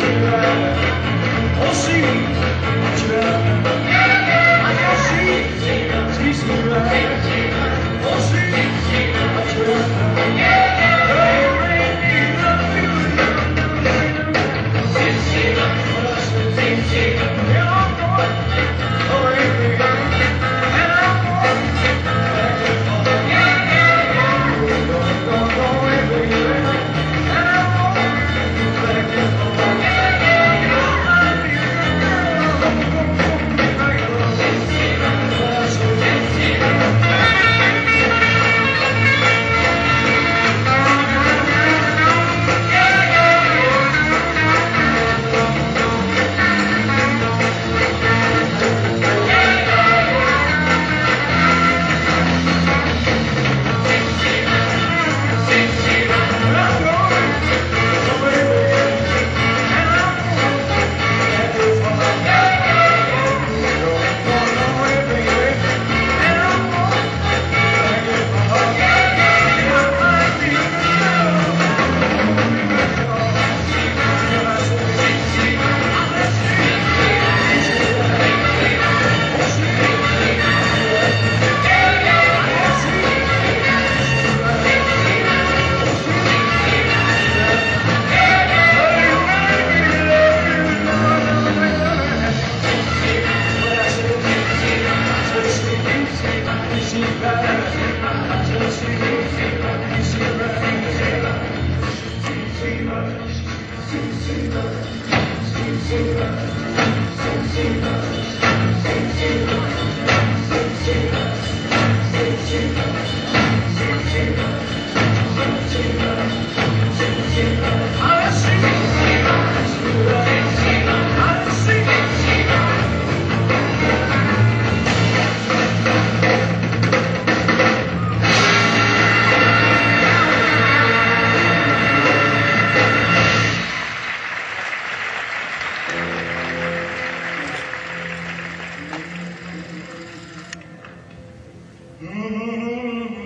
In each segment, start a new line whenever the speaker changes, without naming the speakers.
Mm-hmm.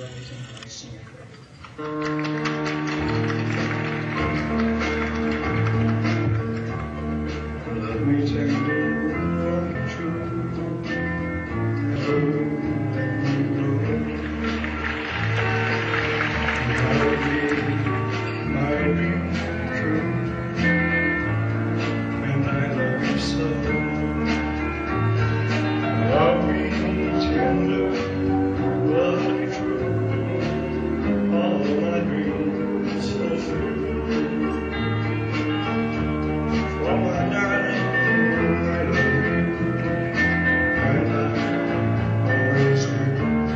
Remington, and I sing it for you. Let me tell you the truth. I'll be true, and I love you so. I'll be tender, love me true, all my dreams fulfill. For my darling, I love you, and I always will.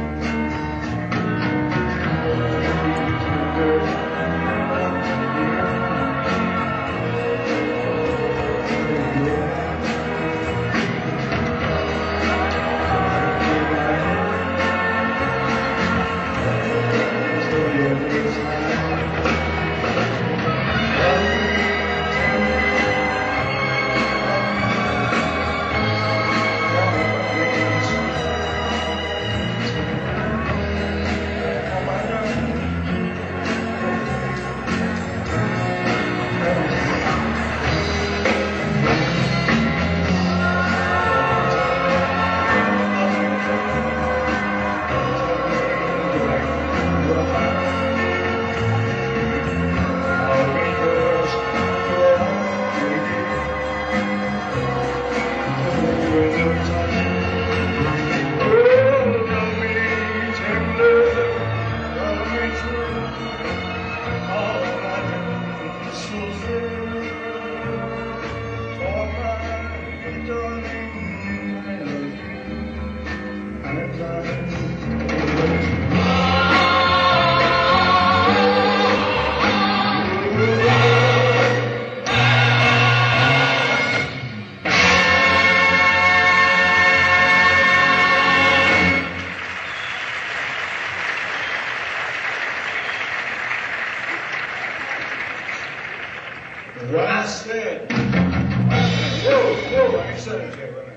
What I said, whoa, I ain't said it yet, but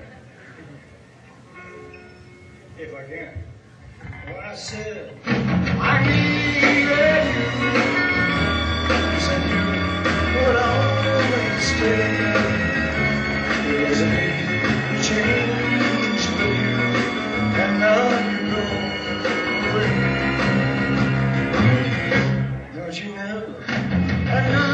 if I can. What I said, I needed you, said you would always stay. There was a need change for you, and now you go away. Don't you know? And now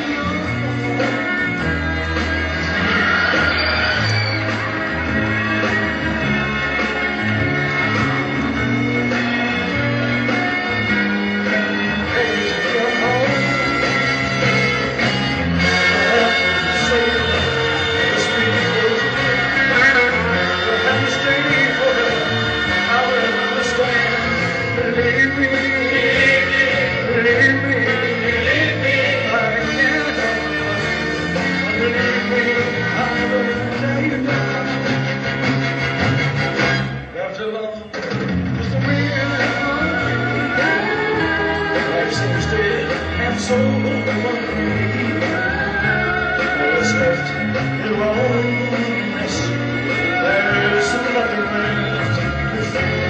so lonely, what's left in loneliness, there's nothing left to feel.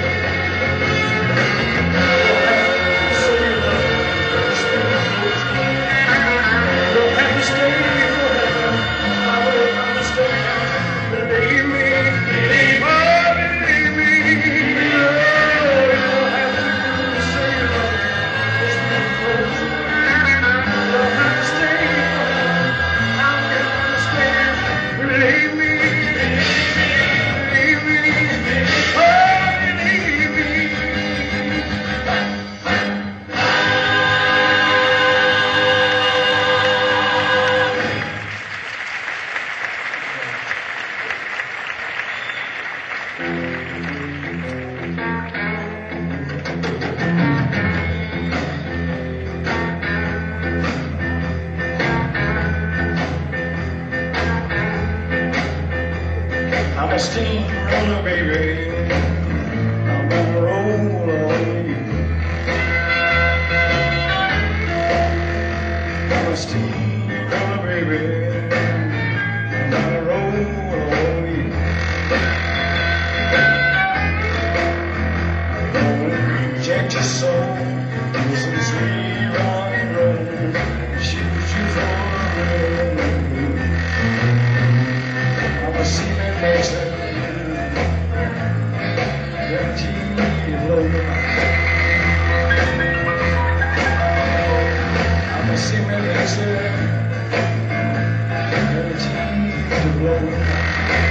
You'll have to stay forever, I will understand, believe me, believe me, you'll have to say love, it's not close. Believe me, I'm a steamroller, baby. I'm gonna roll on you. I'm a steamroller, baby. I'm gonna roll on you. I'm gonna reject your soul, some sweet rock and roll. Shoes on, I'm a cement mason, guaranteed to blow your mind. I'm a cement mason, guaranteed to blow your mind.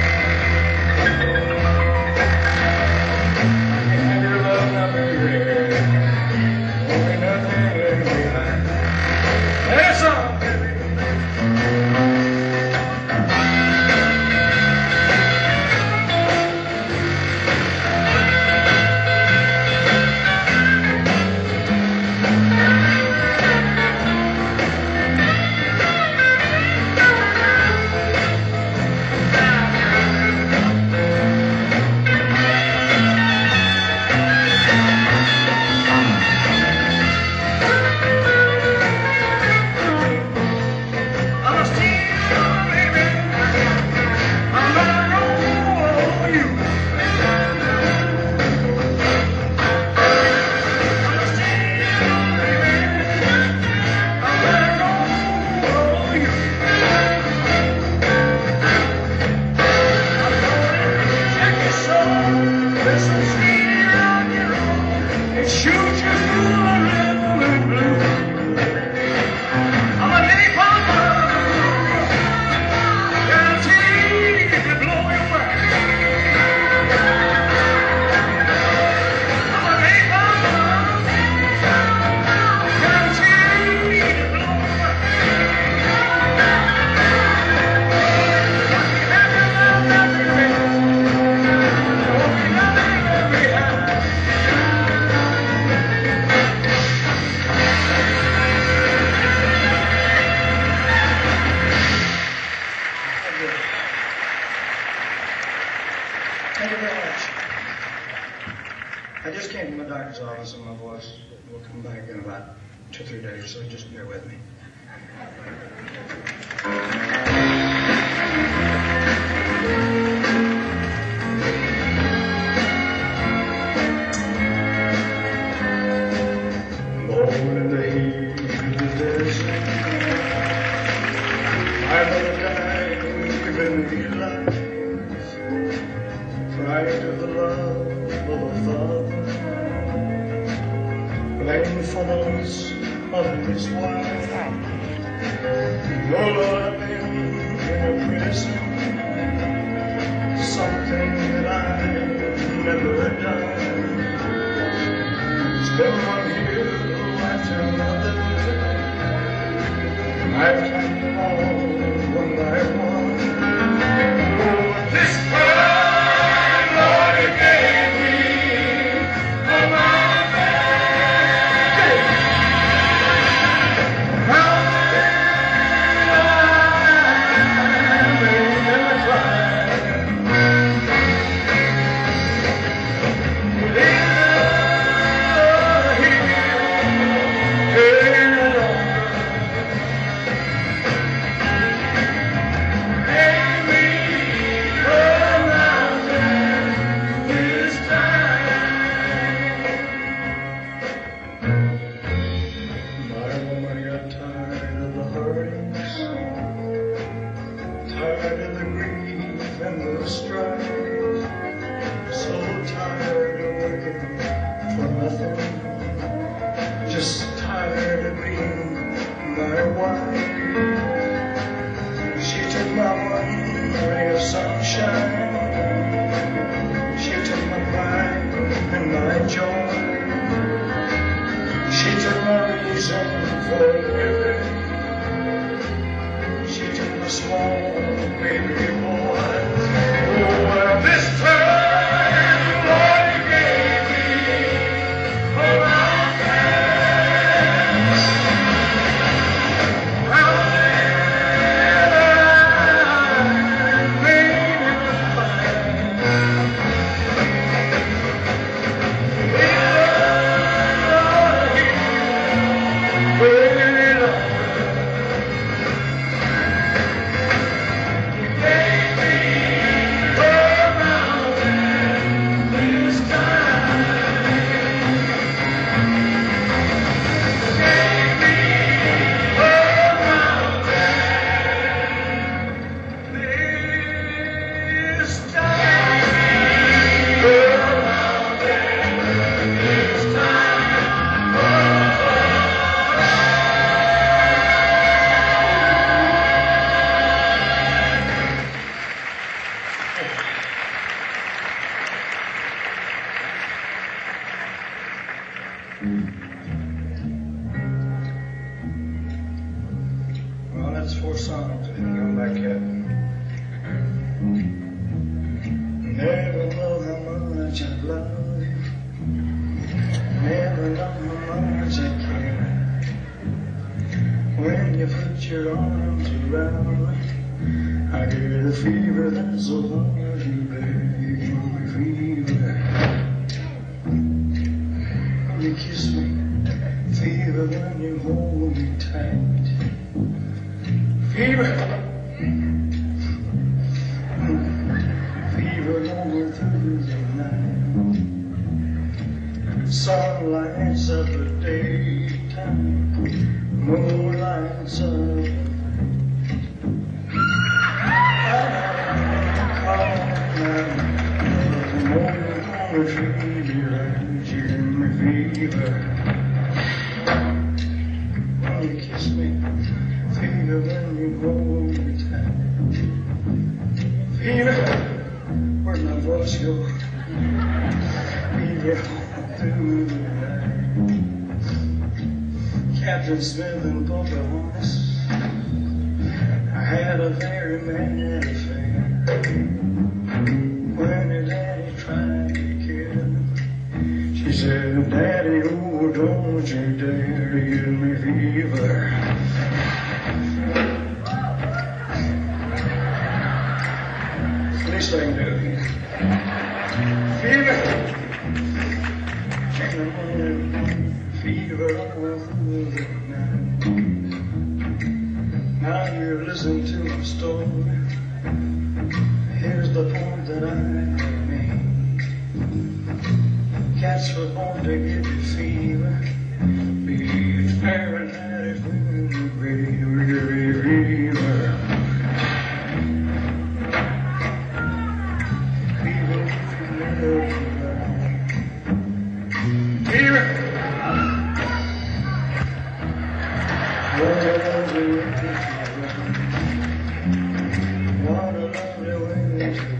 Thank you very much. I just came from the doctor's office and my voice will come back in about 2 or 3 days, so just bear with me. Born in the heat of the desert, my mother died giving me life. Pride of the love of a father, blame for the loss of his wife. Oh Lord, I've been in a prison, something that I've never done. It's been one year after another, I've climbed them all one by one. Oh, this time, Lord, you gave me a mountain. How may I try? Tired of the grief and the strife, so tired of working for nothing, just tired of being my wife. She took my one ray of sunshine, she took my pride and my joy, she took my reason for living, she took my small baby boy. Oh, well, this time, Lord, you gave me a mountain. How did I made it find? Lord, Well, that's 4 songs. We didn't go back yet. Never know how much I love you. Never know how much I care. When you put your arms around me, I get a fever that's so hard to bear. You give me fever. When you kiss me, fever when you hold me tight. Fever. Fever going through the night. Sun lights up the daytime. Moon lights up. Fever. When you kiss me, fever when you hold me tight. Fever, where'd my voice go? Fever through the night. Captain Smith and Pocahontas, I had a very mad affair. When her daddy tried to kill her, she said, Daddy, oh, don't you dare to give me fever. It's the least I can do. Fever. Fever all through the night. Now you're listening to my story. Here's the point that I made. Cats were born to give you fever. Be it Fahrenheit if we agree, fever. Fever if you love me. Fever. What a lovely way to run. What a lovely way to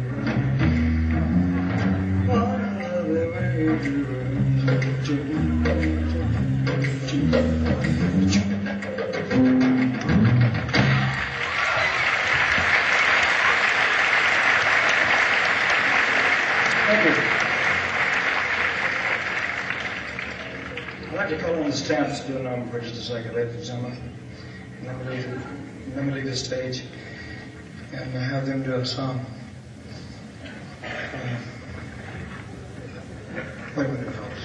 run. What a lovely way to run. Thank you. I'd like to call on the staff to do a number for just a second, ladies and gentlemen. Let me leave the stage and have them do a song. Wait a minute, folks.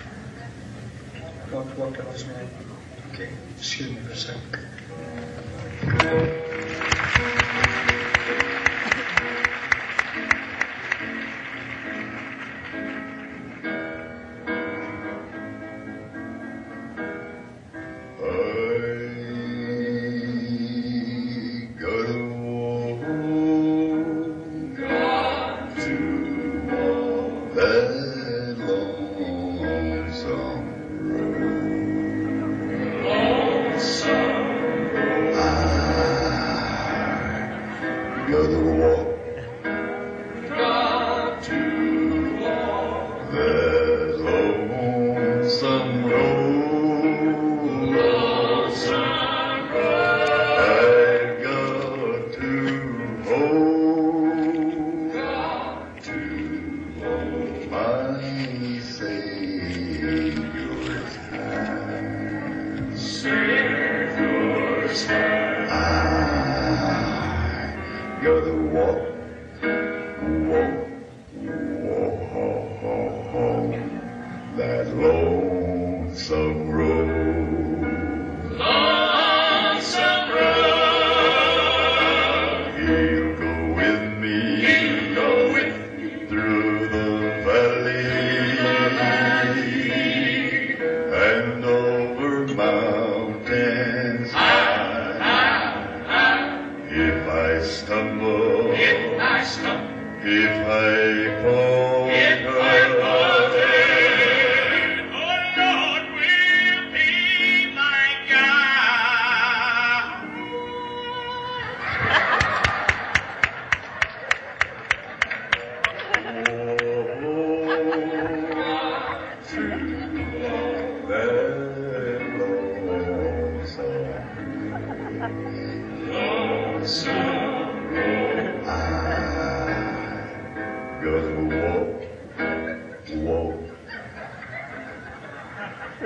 What can I say? Okay, excuse me for a second.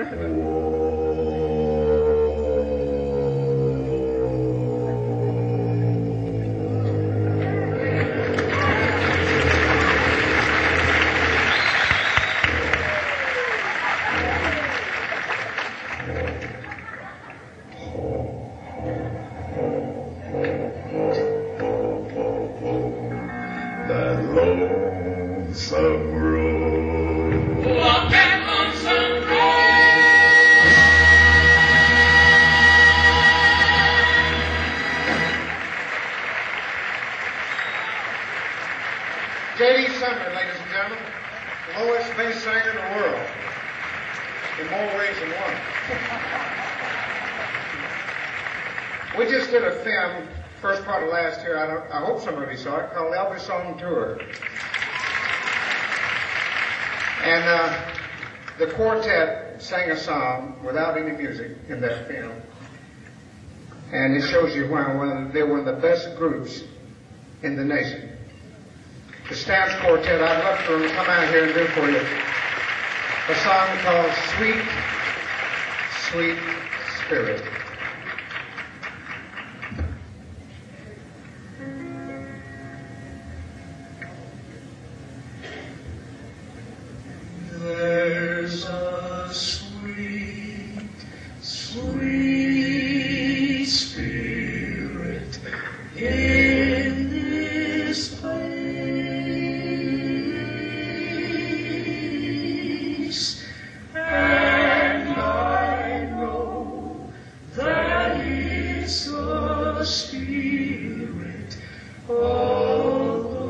J.D. Sumner, ladies and gentlemen, the lowest bass singer in the world, in more ways than one. We just did a film, first part of last year, I hope somebody saw it, called Elvis on Tour. And the quartet sang a song without any music in that film. And it shows you why they're one of the best groups in the nation. The Stamps Quartet, I'd love for them to come out here and do for you a song called Sweet, Sweet Spirit.
There's a sweet, sweet spirit in this place. Spirit of the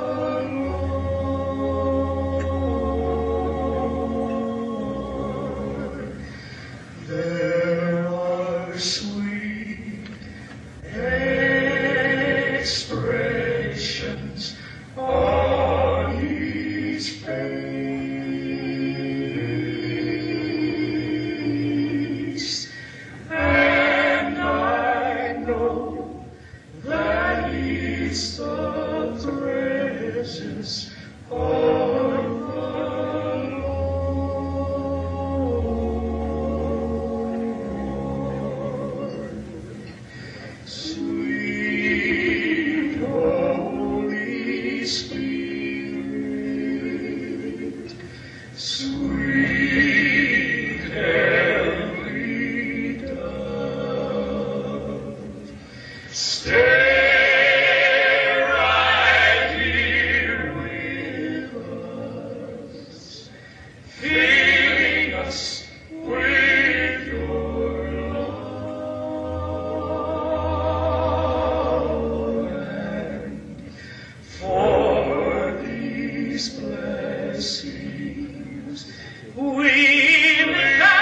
Lord. There are sweet expressions on His face, and I know that it's the presence of the Lord. Sweet Holy Spirit, sweet heavenly dove, stay right here with us, filling us with your love. And for these blessings we lift our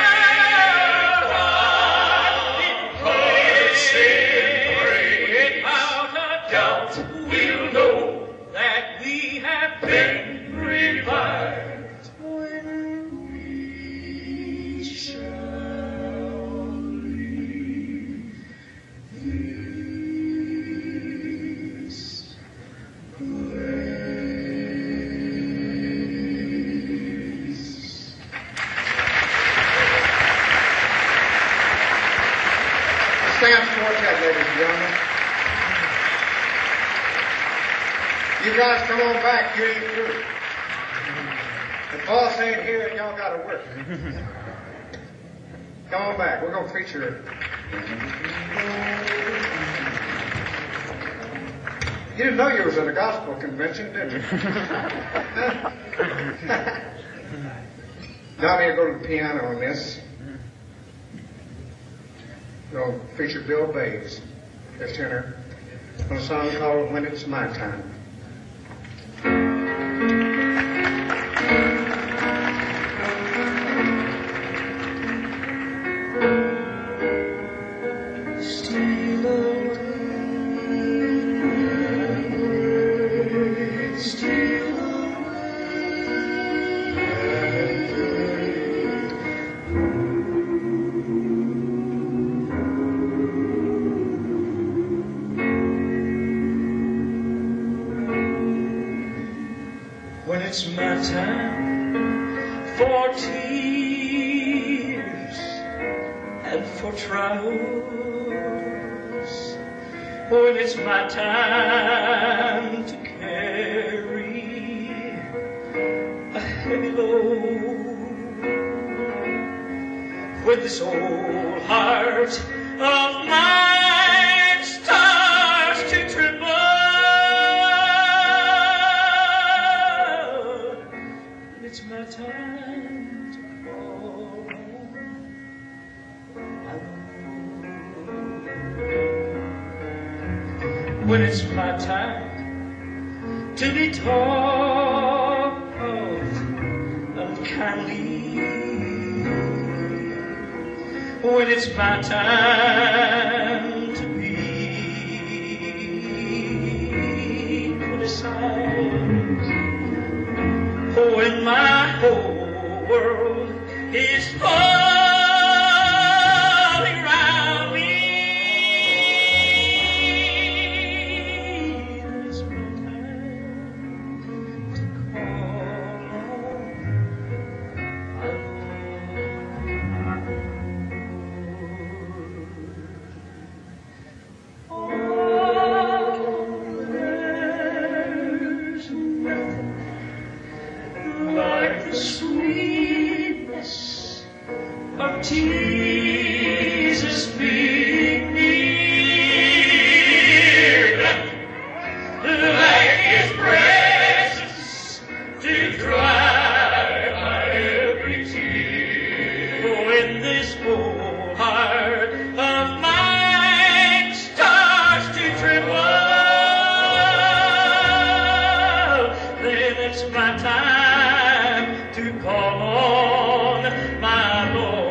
hearts in praise and pray. Without a doubt we'll know that we have been revived when we shall leave this place.
The Stamps Quartet, ladies and gentlemen. You guys come on back, you ain't through. The boss ain't here and y'all gotta work. Come on back, we're gonna feature it. You didn't know you was at a gospel convention, did you? Johnny will go to the piano on this. We're going to feature Bill Bates, the tenor, on a song called When It's My Time.
Steal away, steal when it's my time for tears for trials, when it's my time to carry a heavy load, when this old heart of mine starts to tremble, when it's my time to call on, when it's my time to be taught unkindly, when it's my time to be criticized, when my whole world is falling around me, when it's my time to call on, like the sweetness of Jesus being near, like His presence to dry my every tear, when this whole heart of mine starts to tremble, then it's my time to call on my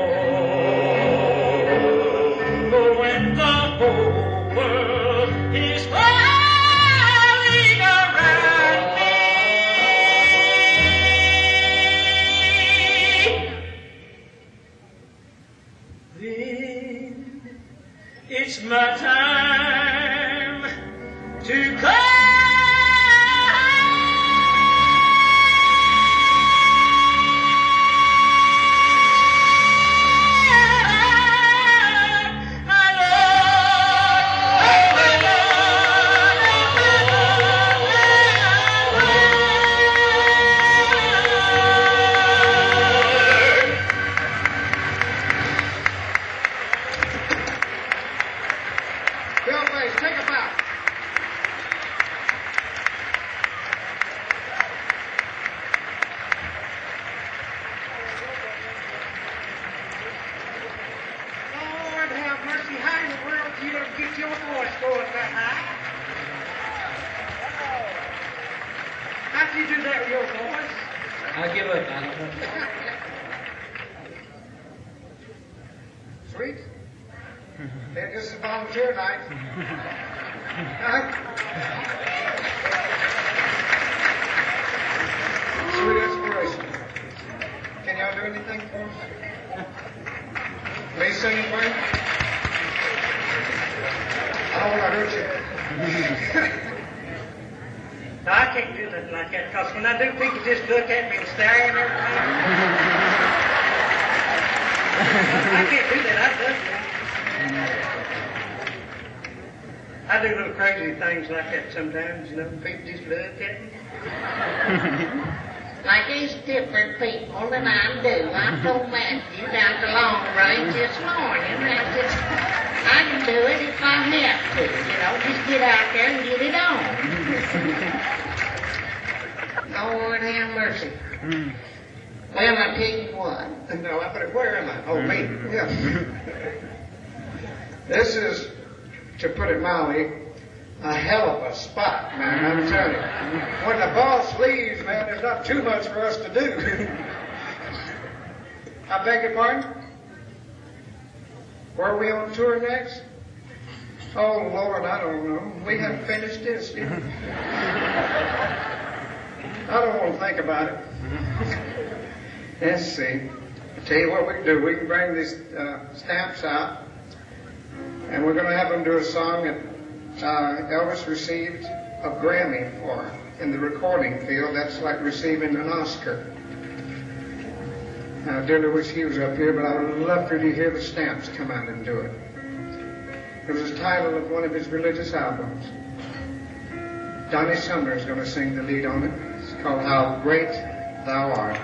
Lord. When the whole world is falling around me, then it's my time to call.
Bill Bass, take a bow. Lord have mercy, how in the world do you ever get your voice going that high? How'd you do that with your voice?
I give up. I don't know.
Sweet. They're just a volunteer night. Sweet inspiration. Can y'all do anything for us? Me singing for you? I don't want to hurt you.
No, I can't do nothing like that, because when I do, people just look at me and stare at me every time. I can't do that. I've done that. I do little crazy things like that sometimes, you know, people just look at me.
Like these different people than I do. I told Matthew down the Long Range this morning. I can do it if I have to, you know, just get out there and get it on. Lord have mercy. Well, I tell you what.
No, but where am I? Oh, me. Yeah. This is, to put it mildly, a hell of a spot, man, I'm telling you. When the boss leaves, man, there's not too much for us to do. I beg your pardon? Where are we on tour next? Oh, Lord, I don't know. We haven't finished this yet. I don't want to think about it. Let's see. I'll tell you what we can do. We can bring these stamps out, and we're going to have them do a song that Elvis received a Grammy for in the recording field. That's like receiving an Oscar. I dearly wish he was up here, but I would love for you to hear the Stamps come out and do it. It was the title of one of his religious albums. Donnie Sumner is going to sing the lead on it. It's called How Great Thou Art.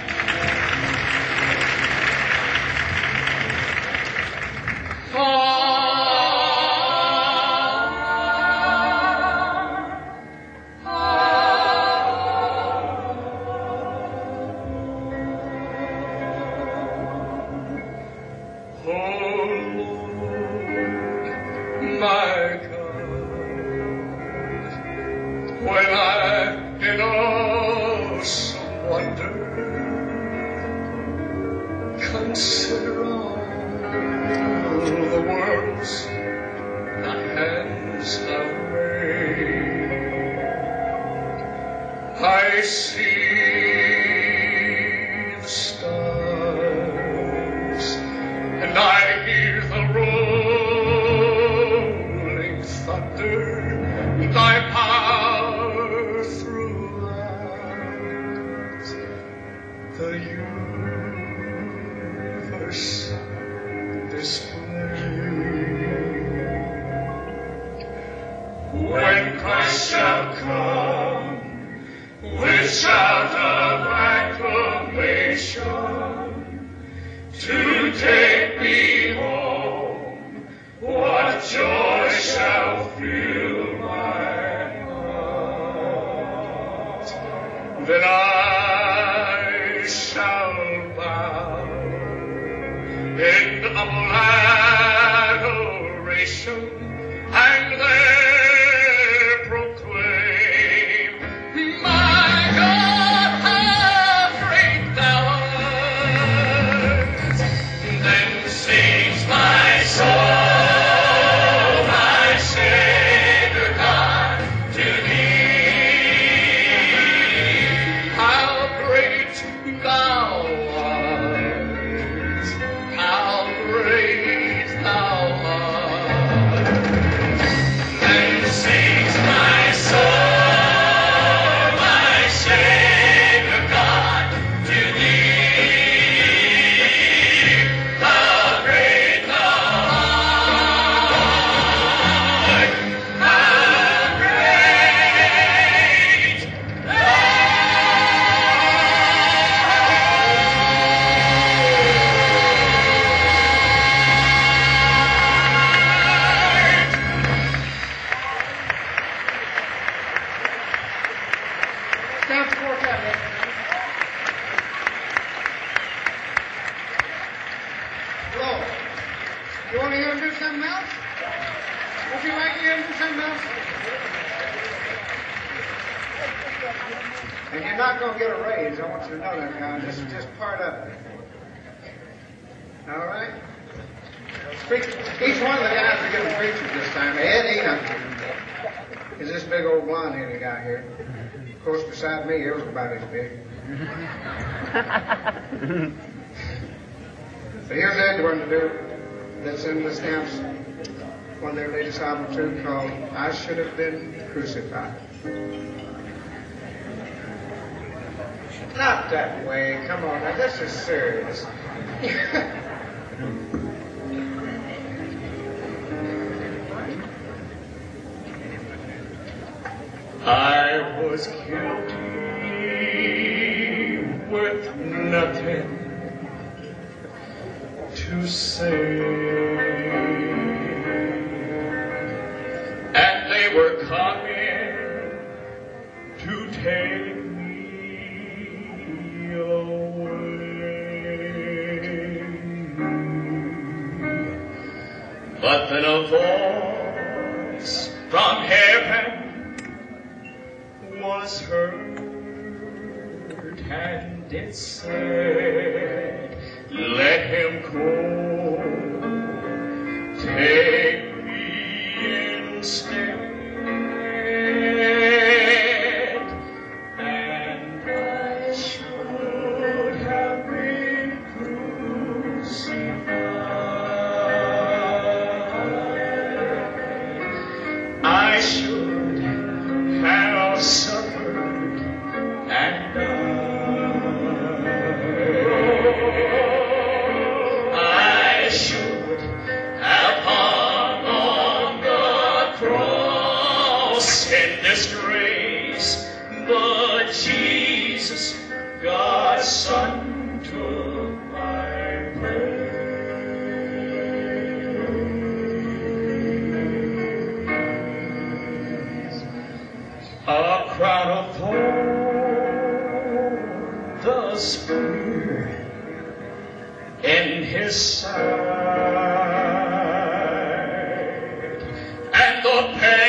So here's Edwin to do that's in the Stamps, one of their latest albums too, called I Should Have Been Crucified. Not that way, come on now, this is serious.
I was guilty with nothing to say, and they were coming to take me away. But then a voice from heaven was heard, and it said, let him go, take me instead. And I should have been crucified. I should have suffered and died. Son took my place. A crown of thorns, the spear in his side, and the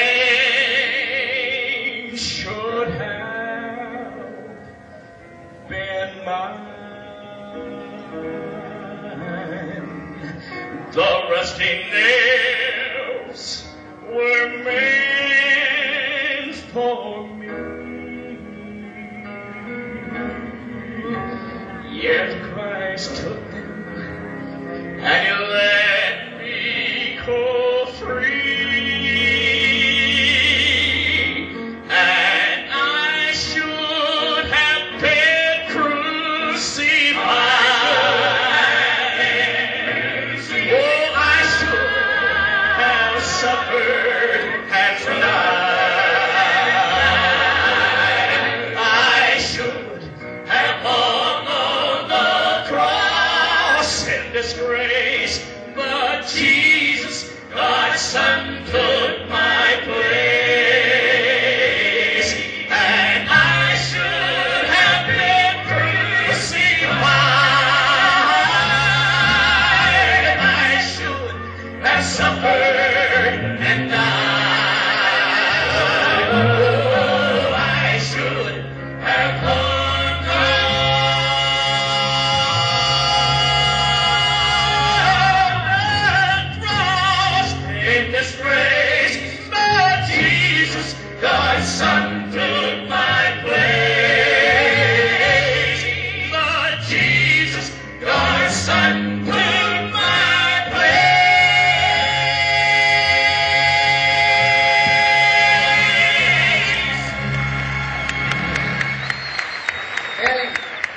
pain should have been mine. The rusty nails were meant for me, yet Christ took them and He let me go free. And I should have been crucified. Oh, I should have suffered and died. I should have hung on the cross in disgrace, but Jesus, God's Son, took my place. And I should have been crucified. I should have suffered and died. Oh, I should have hung in disgrace, but Jesus, God's Son, took my place. But Jesus, God's Son, took my place.
Ellie.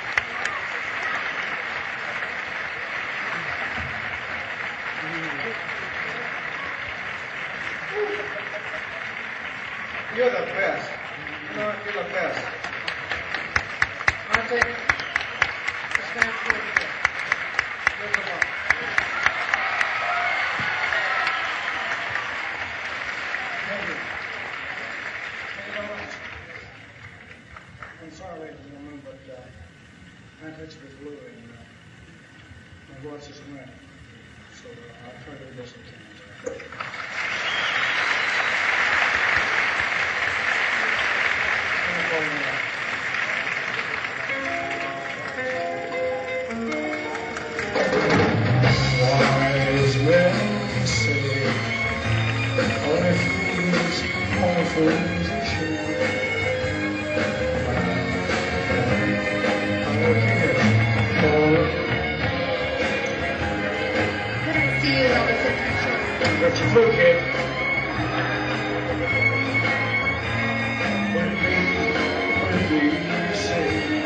You're the best. You know what? You're the best.
Aren't they? It's not good.
You're the one. Thank you. Thank you very much. I'm sorry, ladies and gentlemen, but my pitch was blue and my voice is wet. So I'll try to do this again.
Wise men say, only fools are sure.
Could I see you on the picture?
Got your flu kit. What did you say?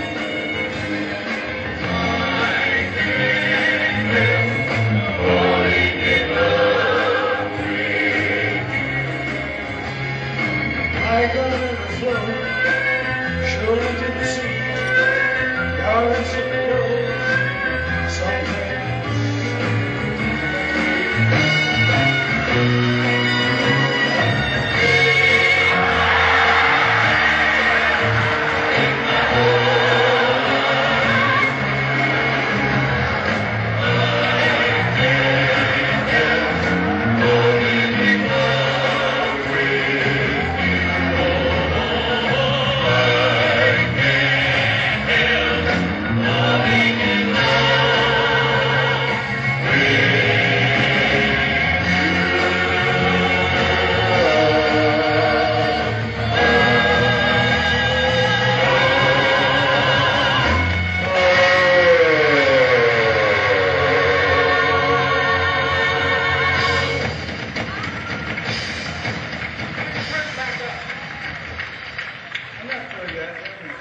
I got in the flow, sure didn't see yards of gold, sometimes.
I'm not through yet.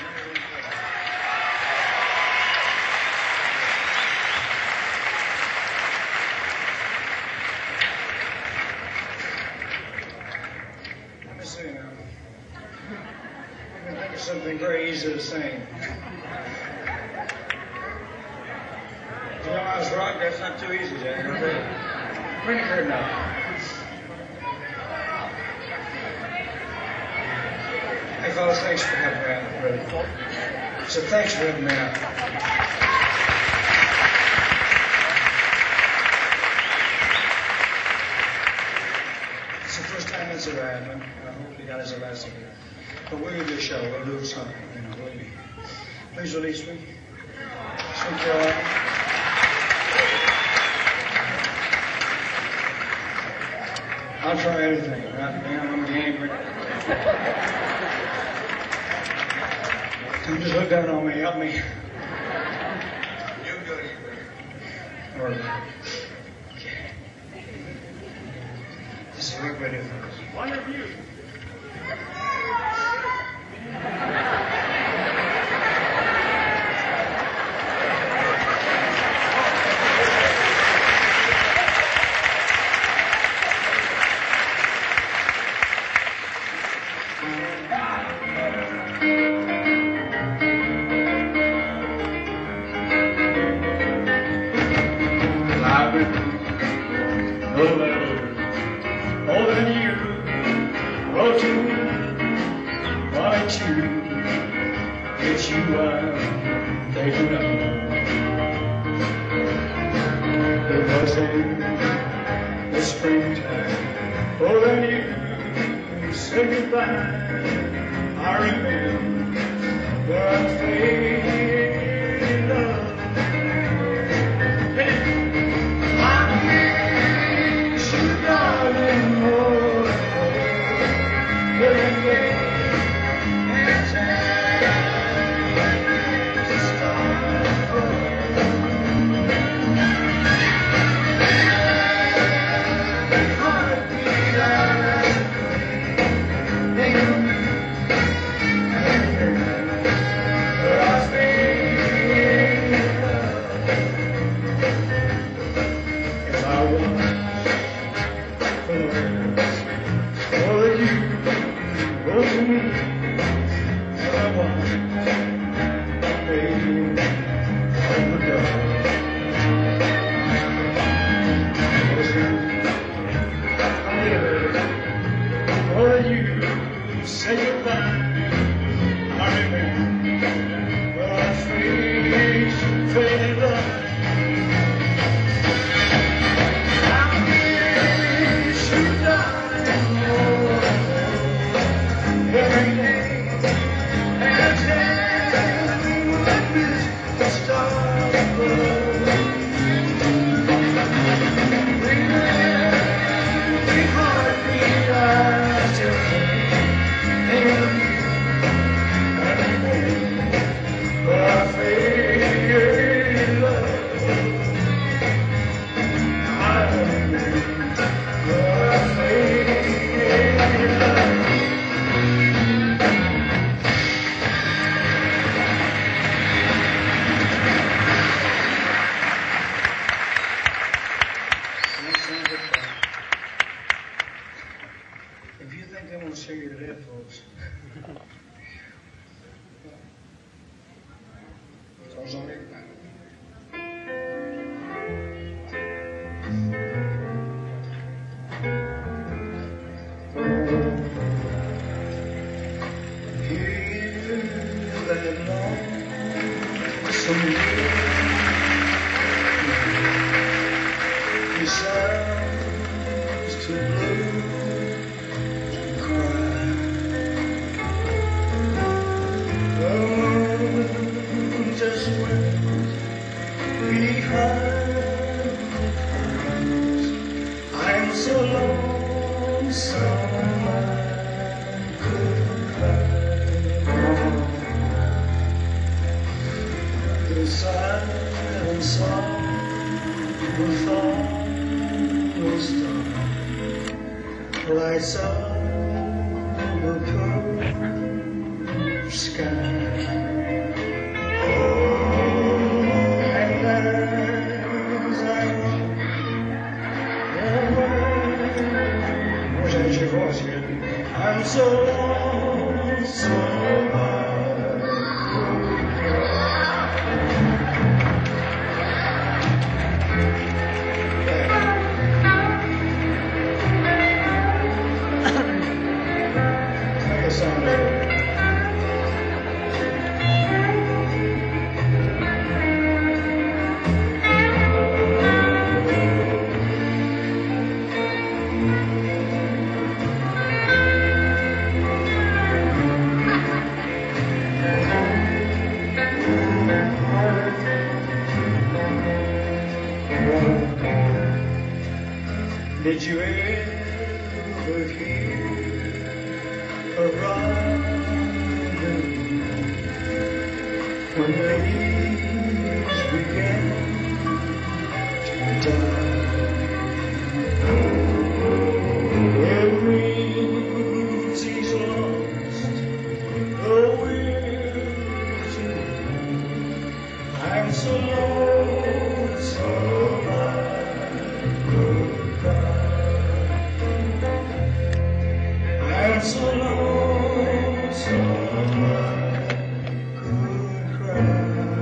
Let me see now. I can think of something very easy to sing.
House rock, that's not too easy, Jack. Pretty good now. Hey, fellas, thanks for having me out, really. So thanks for having me out. It's the first time it's arrived, and I hope you guys are last of it. But we'll do a show, we'll do something, you know, we'll be. Please release me. Sweet Caroline. I'll try anything, right, man? I'm angry. Come just look down on me, help me. You go to you. Or, okay. This is what we do. One of you. Did you ever hear a robin when the leaves began to die? It means he's lost the will to live. I'm so lonesome I could cry. I'm so lonesome I could cry.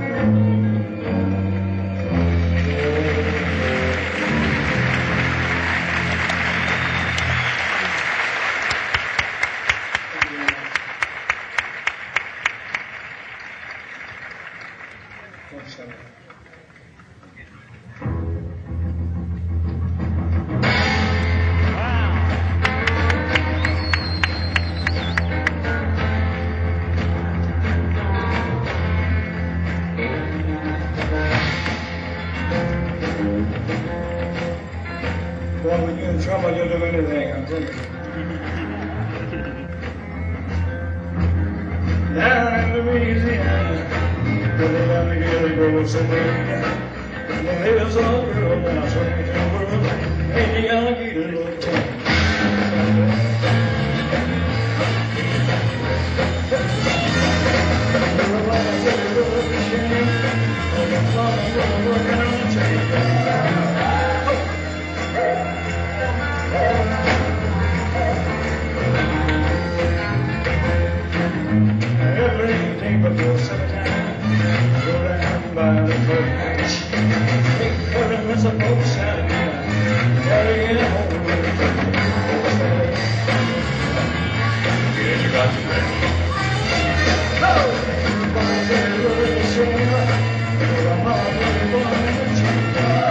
Boy, when you're in trouble, you'll do anything, I'm telling you. Down in Louisiana, where the alligator grows so big, and there's a girl now swinging through the world, and the alligator look tame. Everybody said it was a shame, and the mama was working on a chain. Everything but your summertime, go down by the boat hatch. Take her and miss a boat side, carry it home with the yeah, you got your back. Oh, everybody said it was a shame, but the mama was born in the chain.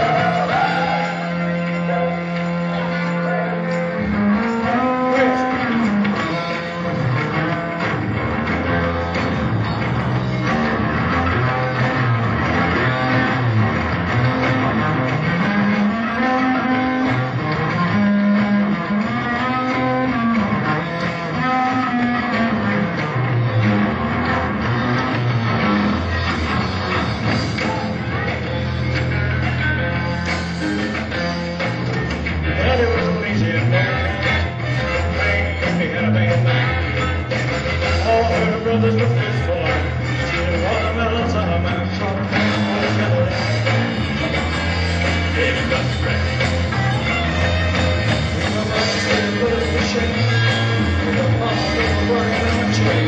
Brothers were faithful, stealing watermelons out of my truck. Baby got the crack. My mama said it was a shame, and the mama was working on a chain.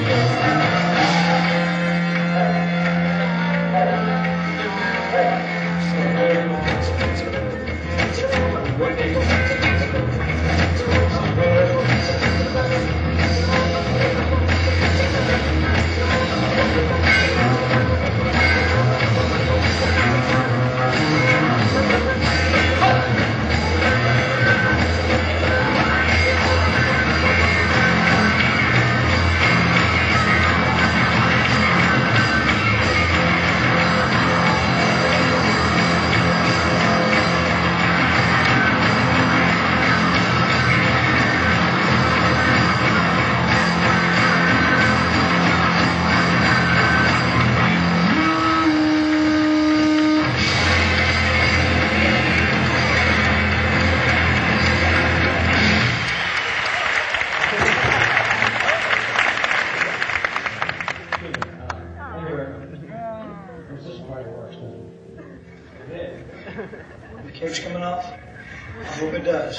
The cape's coming off? I hope it does.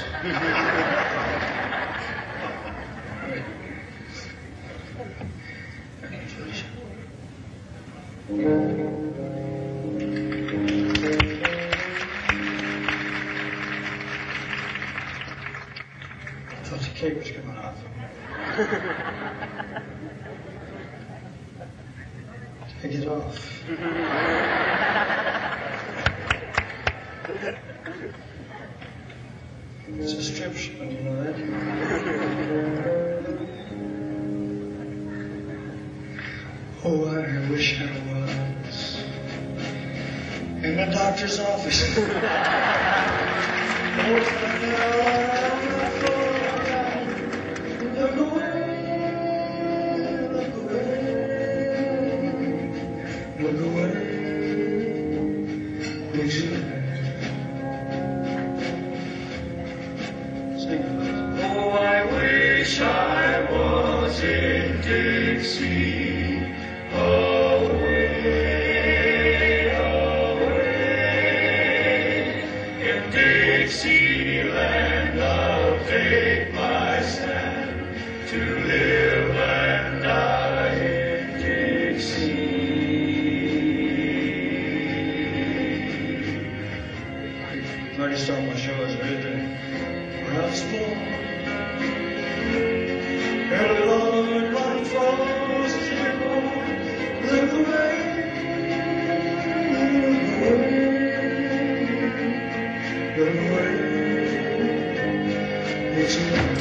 I thought the cape was coming off. Take it off. It's a strip showing, you know that? Oh, I wish I was in the doctor's office. Oh, Look away, look away, would you? Sing it. Oh, I wish I was in Dixie, away, away, in Dixieland. I'll take my stand to live and die in Dixie. Ready to start my show as I did where I was born. Early Lord, running frost as we born. Look away, look away, it's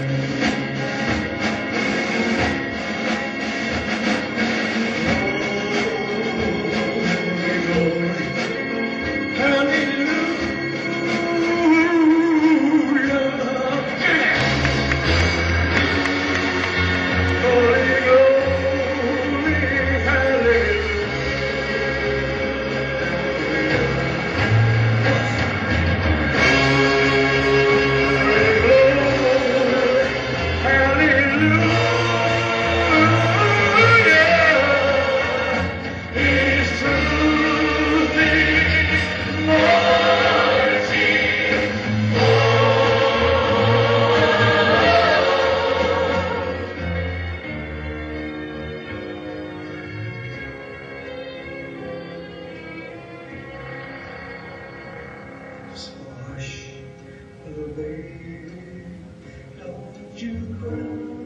hush, little baby, don't you cry.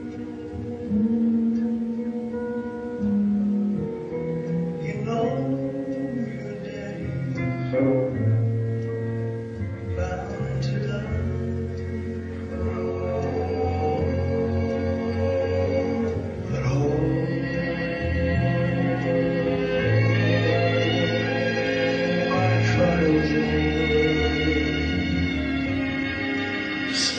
You know your daddy's bound to die. But my trials and so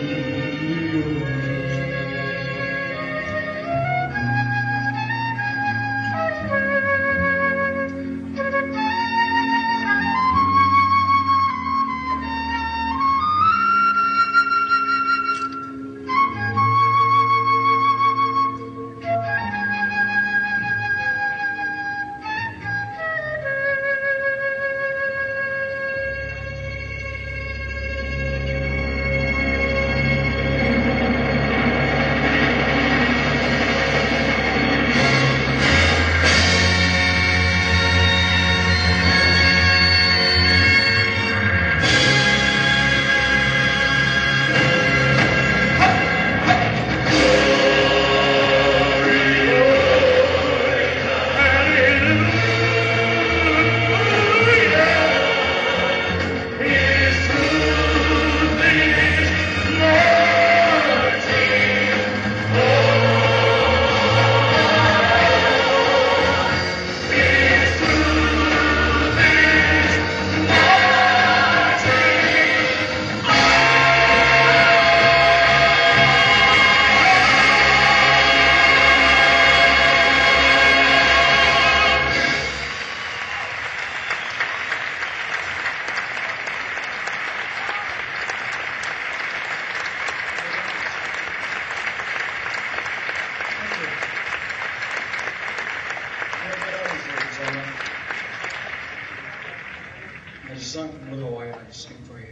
I just sung from Little White. I just sing for you.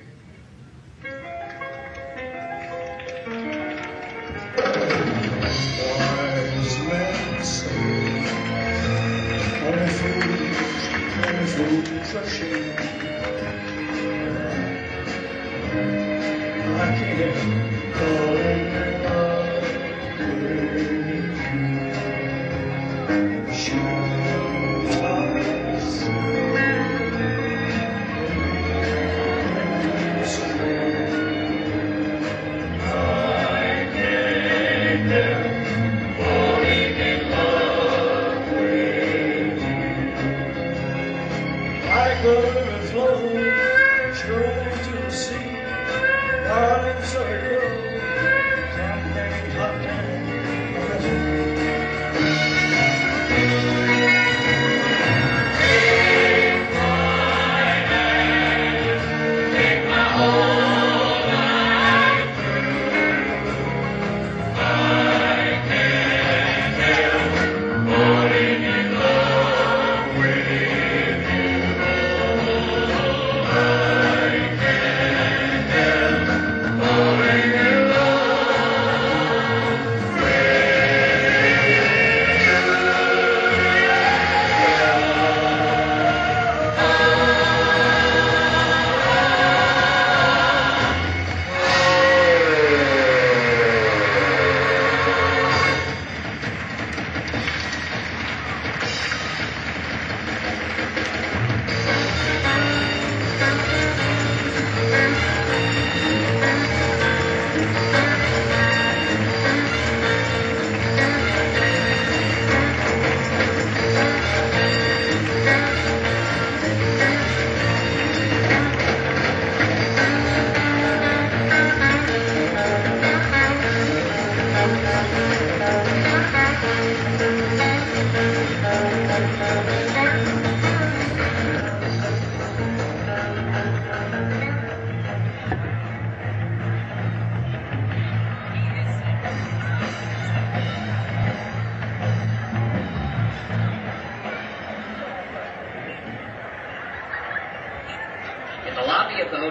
Wise men say, only fools are shame. I can't call it love. Like a river flowing straight to the sea.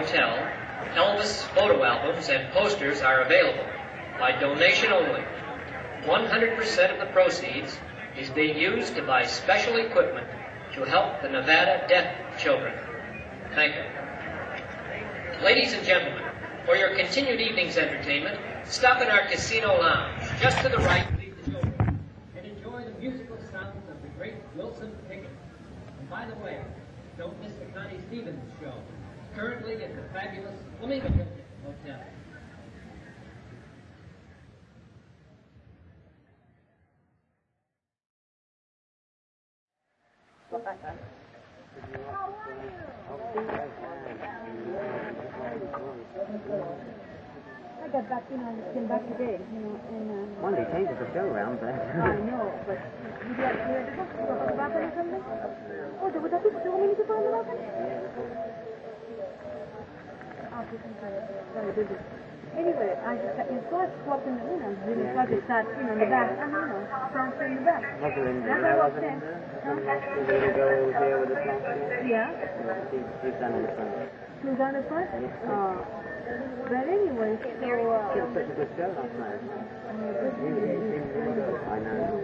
Hotel, Elvis photo albums and posters are available by donation only. 100% of the proceeds is being used to buy special equipment to help the Nevada deaf children. Thank you. Ladies and gentlemen, for your continued evening's entertainment, stop in our casino lounge, just to the right, leave the children, and enjoy the musical sounds of the great Wilson Pickett. And by the way, don't miss the Connie Stevens show, currently at the fabulous Flamingo Hotel.
I got back, came back today, and...
Well, they changed the show around, but...
I know, but you got the balcony or something? Oh, would that be still mean to find the balcony? Oh, this is very busy. Anyway, I just got your thoughts swapped in the, really thought it sat, in the back, transfer in the back.
Was it in there?
That's all
Wasn't
I'm
it?
Huh?
The little girl was here with the transfer?
Yeah.
She's down in the front.
She was on the front? But anyway, so,
She had such a good show last night. I know.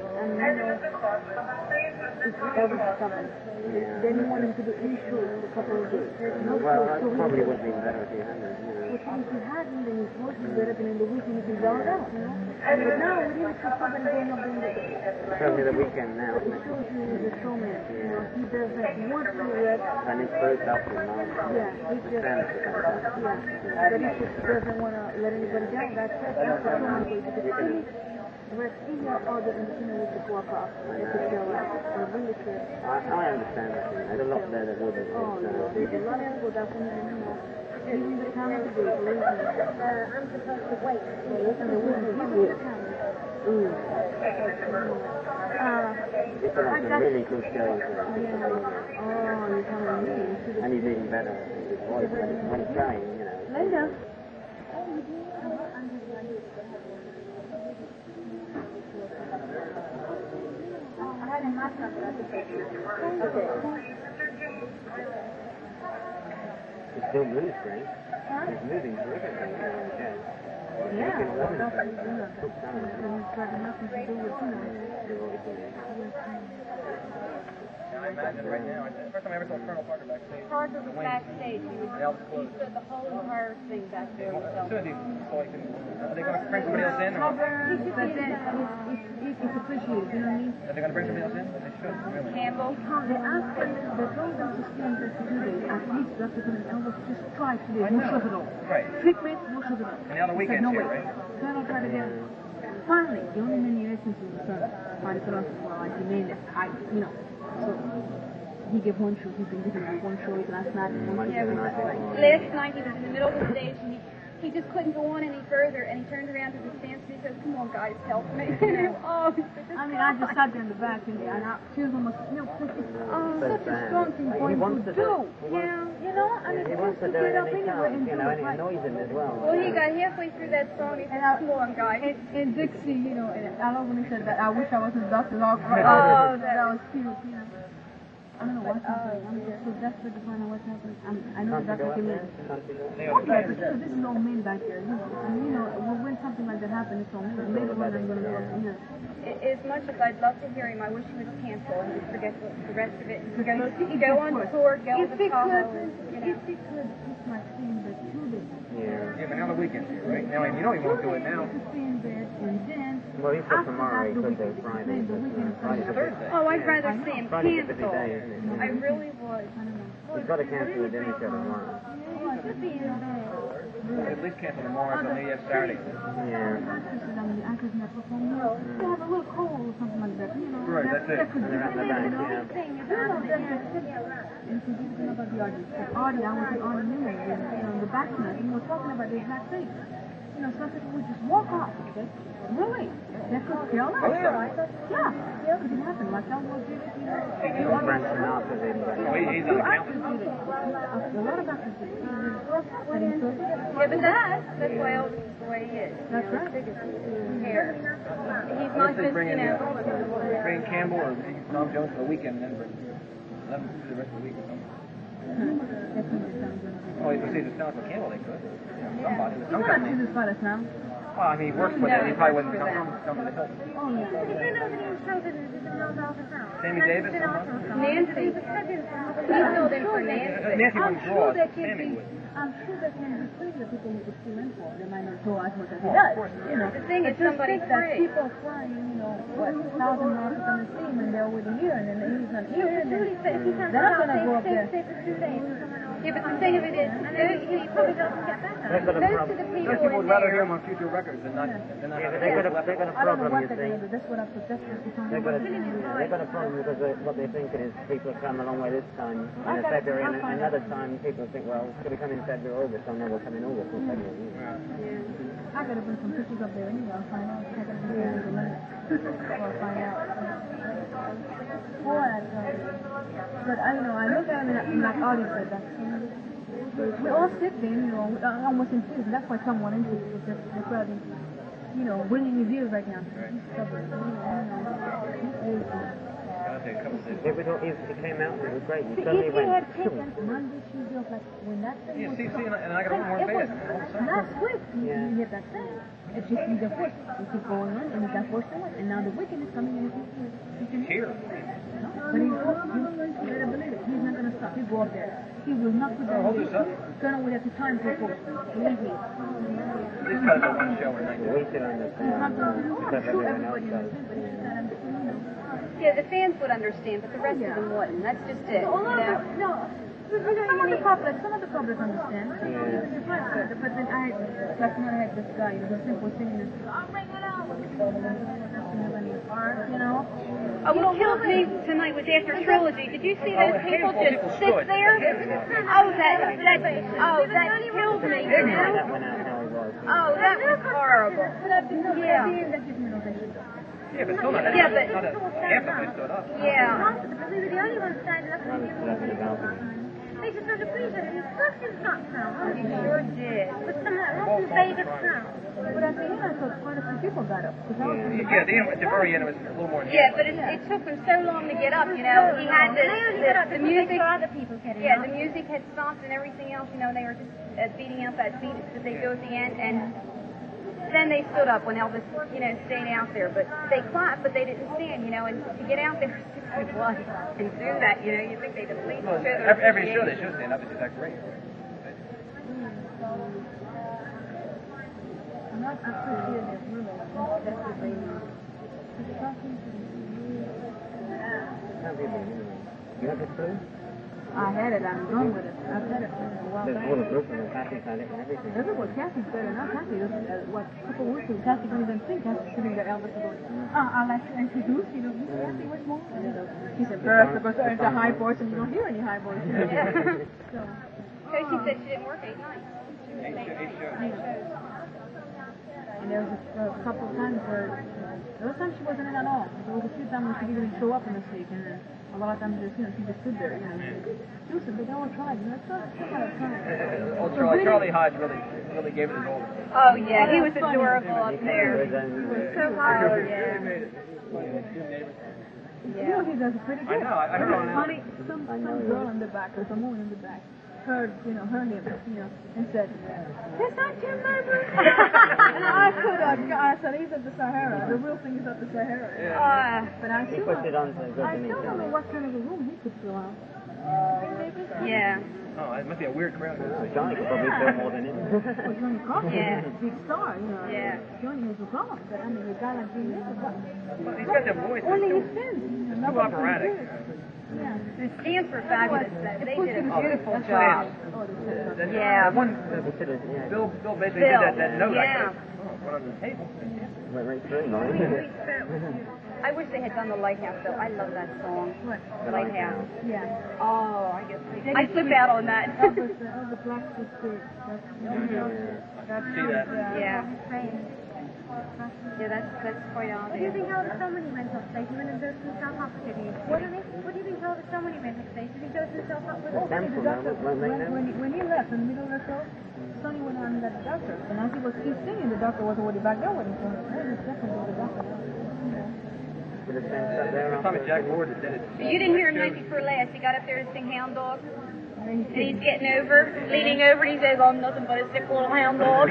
It's Elvis coming. They didn't want him to do any shows for a couple of days.
Well, that probably would have been better if he hadn't,
If he hadn't, then his voice would better than in the weekend if he dialed out, But now, we didn't see somebody going up in there.
It's only the weekend now,
It
isn't it?
shows you he's a showman. He does that one pirouette.
And it's first up in March.
Yeah, he just, but he just doesn't want to let anybody down. That's the showman way. Because the rest in your order and would just walk off. They could show up. And really should.
I understand that. There's a lot there that would have
Oh, no, there's a lot of people that can even the time of the day, lazy. I'm supposed to wait. And they wouldn't give you the time.
It's like some really good shows.
Yeah. Oh, you're telling me.
And he's even better. His voice when he's trying,
Linda. I had a master at the picture. Okay.
It still moves great. It's moving terrifically.
Yeah. It's got nothing to do with
I imagine right now, it's the first time I ever saw Colonel Parker backstage.
Parker was backstage. He stood the whole entire thing back there
As
himself.
soon as he saw he couldn't, are they going to bring somebody else in? Or
But then it's appreciated, you know what I mean?
are they going to bring somebody else in? They should, really.
Campbell, they asked them, they told them to stand there to do this. At least Dr. Elvis just tried to do it. No shows at all.
Right.
Treatment, no shows at all.
And the other weekend's
no
here,
way.
right?
Colonel tried to get it. Finally, the only man you listened to was Colonel. Party philosophy, well, like he named it. So he gave one show. He's been giving like one show last night.
Last night he was in the middle of the stage and he just couldn't go on any further and he turned around to the stands and he says, "Come on guys, help me."
I just sat there in the back and she was almost, such a strong thing for him to do. Yeah,
He wants to do it and he can't, and it annoys him as well.
Well, he got halfway through that song and he said, "Come on guys."
And Dixie, and I love when he said that, I wish I was his Dr. Locke.
Oh,
that was cute, I don't know what's happening. I'm just so desperate to find out what's happening. I know the doctor came in. Yeah, but this is all men back there, And when something like that happens, it's all men. Later on, I'm going to go up here.
As much as I'd love to hear him, I wish he would cancel and just forget the rest of it. Go on tour, go to Tahoe.
If he could, it's like saying that too late.
Yeah, but now the weekend's here, right? Now, he won't do it now.
And then,
well, he said tomorrow he could do Friday.
Thursday.
Oh, I'd rather see him
Friday's a busy
cancel.
day, isn't it?
I really would.
He's got to cancel the dinner show tomorrow.
At least cancel tomorrow until maybe Saturday.
Yeah.
I could never perform. They have a little cold or something like that,
Right, that's it.
They're at the back,
And so this is about the audience. The audience, I was an audience, the backman, and we were talking about the exact thing. Some people would just walk off. Okay? Really? That could kill us.
Oh, yeah.
Yeah. Could it happen? Like that was it,
Frank Sinatra did that.
He's on the count.
A lot of actors do.
Yeah, but that's why Elvis is the way he is.
That's right.
Hair. He's not just,
Bring Campbell or Tom Jones for the weekend and then bring them through the rest of the week or something. Oh, if you see the Sonic Campbell, they could. Somebody.
He's not at Caesar's Palace now.
Well, I mean, he works for them. He probably wouldn't come to the Hilton.
Oh, yeah.
Sammy Davis?
Nancy. He filled in for Nancy.
Nancy wouldn't draw it. Sammy would.
I'm sure that can be free that people need to fill in for. They might not draw as much as he does. You know,
The thing is, somebody's
that
free.
people flying, you know, what, $1,000 to come and see him, and they're over here, and then he's not here, and then they're not going to go up there.
Yeah, but the thing of it is, he probably doesn't get back.
They've got a
Most of
problem.
the
Those
people
people
in
would rather hear
there.
him on future records than not.
Yeah, they've got a
I don't know
problem,
what
you
they're
see.
going to do. That's what I'm
They've got a problem because what they think is people have come a long way this time in February, and another time people think, well, should we come in February or August? Oh no, we'll come in August or February.
I got to bring some pictures up there anyway. I'll find out. I got to do it in a minute. I'll find out. But I don't know. I look at him and like Audie said that. We all sit there, you know, almost in tears. That's why someone into it. Because they're probably, you know, winning his ears right now. He's stubborn.
It came out, it was great.
See, if he had taken Monday, Tuesday off, like when that thing was
and I got one more bad.
last week, he hit that thing. It's just he's the first. He keep going on, and he got forced away. And now the weekend is coming, and he's here. But he's better believe it. He's not going to stop. He'll go up there. He will not put that away. Gonna wait at the time for post. Believe me.
He's got to go one show a night.
We still understand.
I'm sure everybody understands, but it's just that I'm
Yeah, the fans would understand, but the rest of them wouldn't. That's just it.
No. Some of the public understand. But then last night I had this guy, he was simple singing this. I'll bring it out. You know?
Oh, what killed me tonight was after Trilogy. Did you see those people just sit there? That killed me.
That went out how it was.
Oh, that was horrible. Yeah.
Yeah, but still not a half of it stood up.
Yeah.
We were the only ones standing up. They just had to please it. It's such a sound.
You sure did.
But some of the Vegas sound. But at the end, I thought quite a few people got up.
Yeah, at the very end, it was a little more.
Yeah, but it took them so long to get up, you know. He had the music.
Other people getting
Yeah, the music had stopped and everything else, you know. They were just beating out that beat that they do at the end, and then they stood up when Elvis, you know, stayed out there. But they clapped, but they didn't stand, you know. And to get out there and do that, you know, you think they'd at least show their
Every show they should stand up. It's just that great.
I'm not appreciating it, really. Definitely.
You have the flu?
I had it. I'm done with it. I've had it for a while
There's
back.
all the group and Kathy's had it and everything.
Everyone, Kathy's better now. Kathy, what, a couple of weeks ago, Kathy don't even think Kathy's sitting there, Elvis is going, I'll like to introduce you to Kathy, what's more? He said, first, because it's a high voice and you don't hear any high voice. So,
she said she didn't work 8 nights.
and there was a couple of times where, there was times she wasn't in at all. There was a few times when she didn't even show up in the week, and a lot of times just, you know, she just stood there, you know. She was a big old tribe, you know,
Charlie Hodge really gave it his all.
Oh, yeah, he was adorable up there. So hot.
Oh,
yeah.
You know, he does pretty good.
I know, I don't know.
Funny, some girl in the back, or some woman in the back, heard him, and said, "That's not Tim Merber." And I said, he's at the Sahara. The real thing is at the Sahara.
Yeah.
But I
He
still
pushed it on so good,
I
didn't he?
still don't know what kind of a room he could fill out.
Yeah.
Oh, it must be a weird crowd.
Johnny could probably fill more than him.
Well, Johnny Crawford
Yeah.
is a big star, you know.
Yeah.
Johnny has a problem, but I mean, a guy like Jimmy Nichols,
Well, he's got that voice.
only
It's
his sins.
too operatic.
Yeah.
The stands were fabulous. They did a beautiful
That's
job.
That,
Yeah.
One, Bill basically did that note.
Yeah.
Went on the table.
Went right through,
I wish they had done the Lighthouse, though. I love that song.
What?
The Lighthouse.
Yeah.
Oh, I guess I flip out on that.
Elvis Black Spirit.
See that?
Yeah. Yeah, that's quite
What do you
obvious.
think Elvis so many mental states when he goes to South Africa? What do you think Elvis so many mental states when he goes to South Africa?
When he left in the middle of the show, Sonny went on to the doctor. And as he was still singing, the doctor was already back there waiting for him. That was definitely the doctor.
With the fence up there.
Tommy Jack Ward did it.
You didn't hear him night before last. He got up there to sing Hound Dog. And he's leaning over, and he says, "I'm nothing but a sick little hound dog."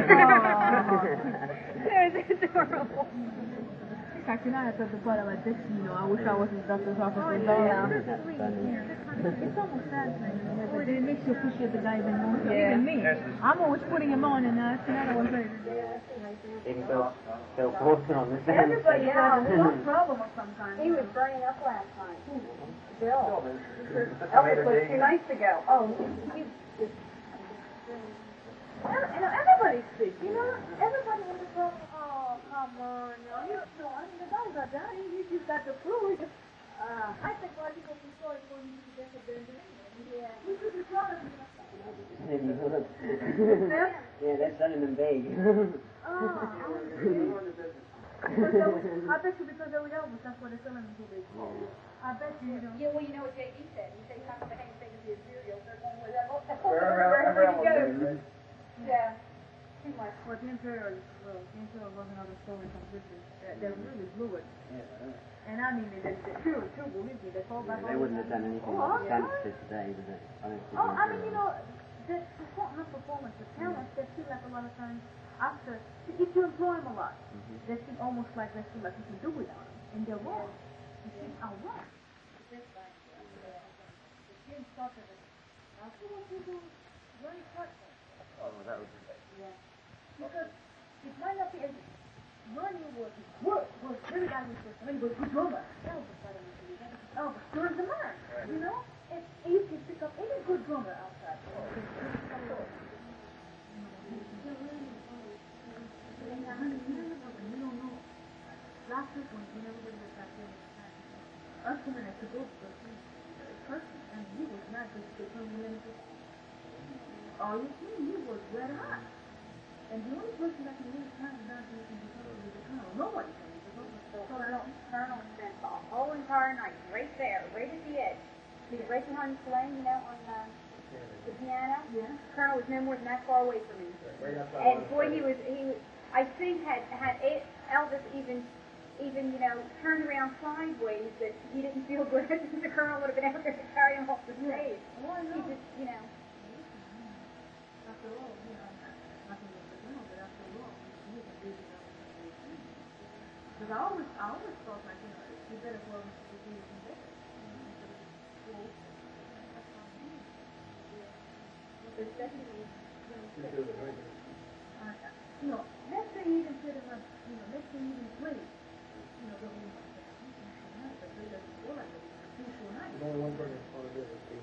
It's adorable.
Actually, now I thought the part of like this, I wish I was his doctor's office.
Yeah.
It's almost sad, but it makes you appreciate the guy even more.
Yeah.
Even me. I'm always putting him on, and I was like,
Even Phil Fortune on this end.
Everybody else.
no problem sometimes.
He was burning up last night. Bill. Elvis was 2 nights ago. Oh, everybody's sick, Everybody in the world. Oh, come on, the guys are dying. You just got the flu. I think a lot of people feel sorry for you to get the bend. Yeah. We should be proud of you.
Yeah, they're sending them big.
I bet you because they were Elvis, that's why they're selling them too big. I bet you don't.
Yeah, well, you know what J.E. said. He said, "Come to hang things in his cereal." They're going with that. Yeah. Too much.
Well, the Imperial wasn't on the story completely. They really blew it.
Yeah.
And I mean, they truly, believe me, they fall back.
They wouldn't have done anything against it today, would they?
I mean, the performance, the talent, they feel like a lot of times after, if you employ them a lot, they feel almost like they feel like you can do without them. And they're wrong. You see, I'm wrong. The kids started it. I feel like they're doing very partner.
Oh, that was...
Yeah. Because it might not be as Ronnie was very valuable person. He was a good drummer. Elvis turns the man, And you can pick up any good drummer outside. Last week when everybody was back there, us women had to go to the person, and he was not good to get him in. Oh, you see, he was red hot. And the only person that can really turn it down to the Colonel. Nobody can.
Colonel spent the whole entire night right there, right at the edge. He was right behind Flame, on the piano.
Yeah.
Colonel was no more than that far away from me. And boy, he was. I think had Elvis even turned around sideways, that he didn't feel good. The Colonel would have been out there to carry him off the stage. He just,
After all, nothing was the Colonel, but after all, he was a big enough. Because I always thought like, you better go over to the better. Especially, let's say you even put him up, let's say you even play, the whole night, but they doesn't go like that. It's a night.
Only one person on the business is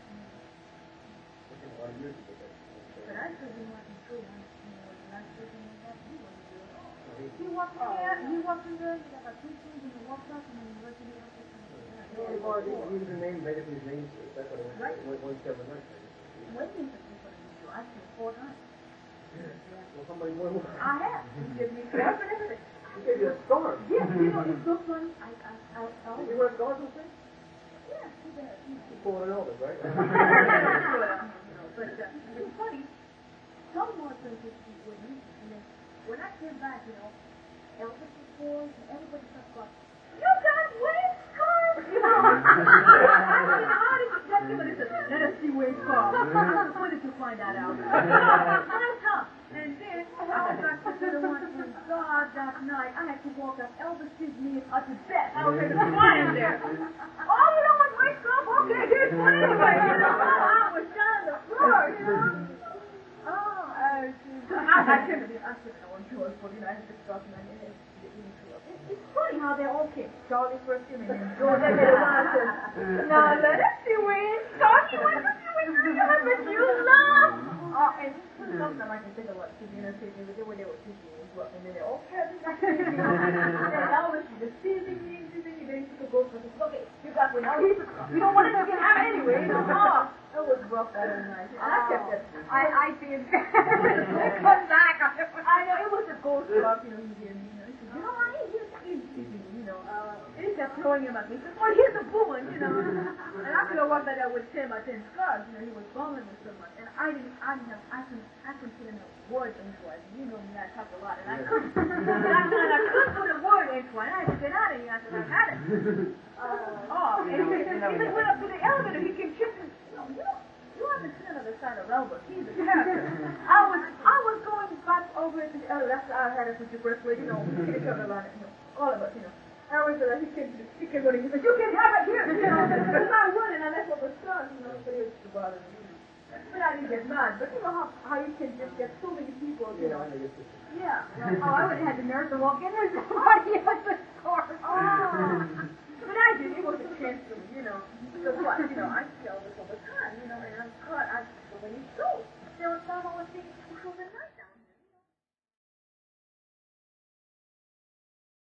a lot of music with that.
But I still didn't want him to go. The last person he wasn't good at all. He walked in there, he got 2 shoes, and he walked up, and then he went to the office.
He was the name, basically his name, that's what it was.
Right.
One step a night.
Waiting for people to do. I said 4 times.
Well, somebody more.
I have. He gives me stuff and everything.
He gave you a storm.
Yes, it's so funny.
You wear scars and things?
Yeah, he does.
You pull it over, right?
But it's funny. Some more things with me. And then when I came back, Elvis was born, and everybody talked about, you got Wayne scars! Let us see Wayne scars. When did you find that out? And then I got to the one, and God, that night, I had to walk up Elvis' knees up to death. I was flying there. Oh, you know what, Wayne scars? Okay, here's one anyway. I was down the floor, It's funny how they all came. Charlie first came, and then George and now let us see Wayne. Charlie, let us see Wayne. You love. And sometimes I can think of what the entertainment, but they were teaching as well. And then they all kept it. And Elvis was deceiving me, and then he took a go for this. Okay, you got Wayne. You don't want to get out anyway. It was rough that night. And I kept it. I did. Come back. I know, it was a ghost rock, he did. He kept throwing him at me. He said, well, here's a bullet, And I could have walked like that with 10 by 10 scars. He was bumming me so much. And I couldn't put in a word into it. You know me, I talk a lot. And I couldn't. I couldn't put a word into it. I had to get out of here. I said, I had it. And he went up to the elevator. He came tripping. You the side of Albert. He's a character. I was going back over to the other left side. I had a super where, you know, we each other about it, you know, all of us, you know. I always said, he can go to you, but you can have it here, you know. Because I running, and that's what was done, you know, so it used to bother me. But I didn't get mad. But you know how you can just get so many people, you know. Yeah. Oh, I would have had the nerve to walk in with somebody else's car. Oh. But I did. It was a chance to, you know. Because what, you know, I tell this all the